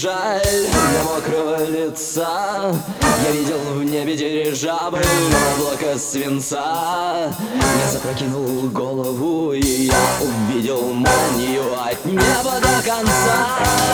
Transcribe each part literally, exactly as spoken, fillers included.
жаль для мокрого лица. Я видел в небе дирижабль, облако свинца. Я запрокинул голову, и я увидел молнию от неба до конца.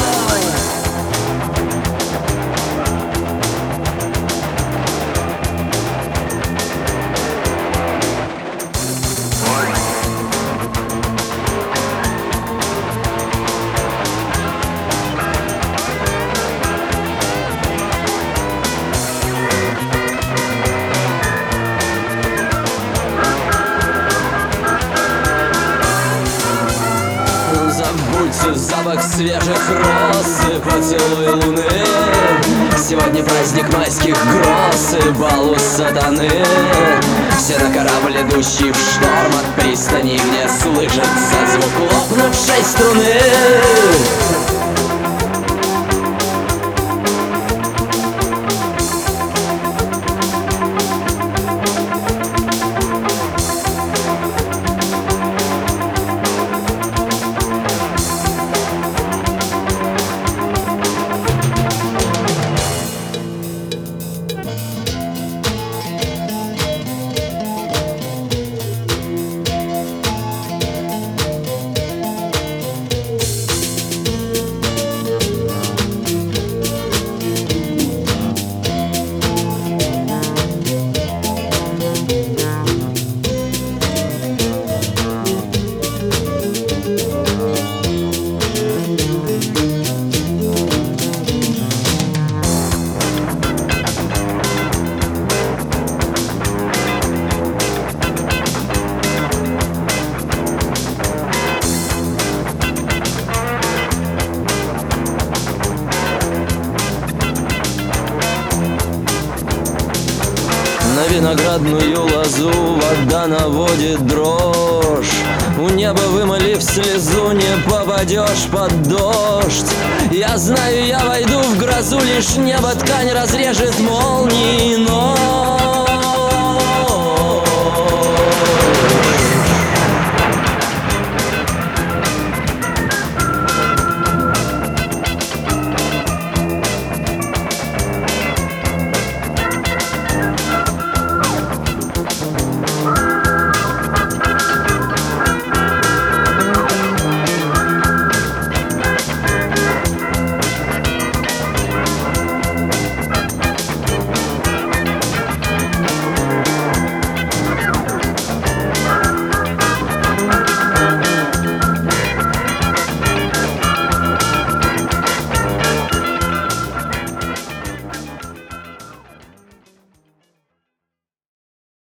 Забудьте запах свежих роз и поцелуй луны. Сегодня праздник майских гроз и бал у сатаны. Все на корабль, идущий в шторм, от пристани, где слышится звук лопнувшей струны. На виноградную лозу вода наводит дрожь. У неба, вымолив слезу, не попадешь под дождь. Я знаю, я войду в грозу, лишь небо ткань разрежет молнией, но